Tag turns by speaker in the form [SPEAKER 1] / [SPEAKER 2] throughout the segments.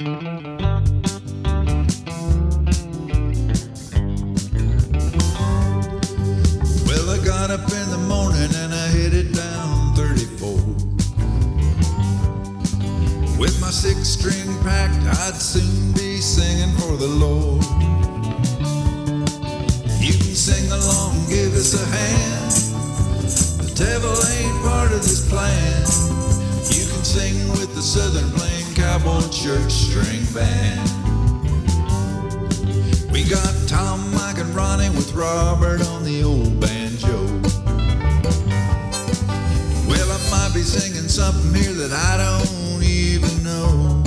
[SPEAKER 1] Well, I got up in the morning and I headed down 34. With my 6-string packed, I'd soon be singing for the Lord. You can sing along, give us a hand. The devil ain't part of this plan. You can sing with the Southern Plain Cowboy Church String Band. We got Tom, Mike, and Ronnie with Robert on the old banjo. Well, I might be singing something here that I don't even know,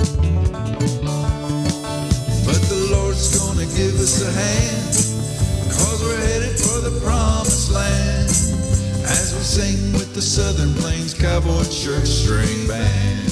[SPEAKER 1] but the Lord's gonna give us a hand, 'cause we're headed for the promised land, as we sing with the Southern Plains Cowboy Church String Band.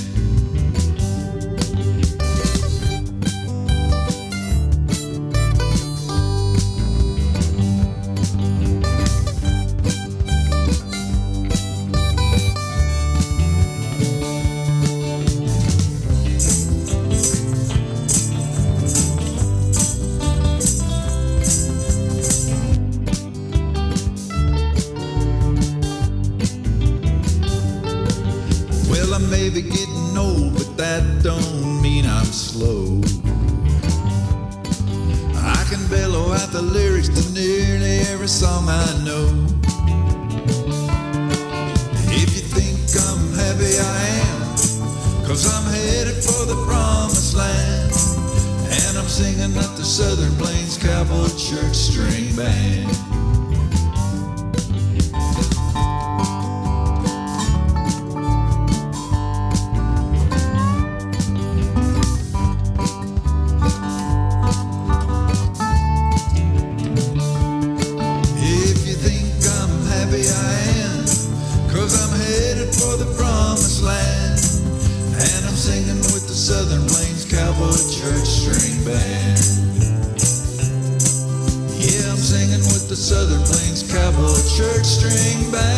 [SPEAKER 1] Well, I may be getting old, but that don't mean I'm slow. I can bellow out the lyrics to nearly every song I know. If you think I'm happy, I am, 'cause I'm headed for the promised land, and I'm singing at the Southern Plains Cowboy Church String Band. Singing with the Southern Plains Cowboy Church String Band. Yeah, I'm singing with the Southern Plains Cowboy Church String Band.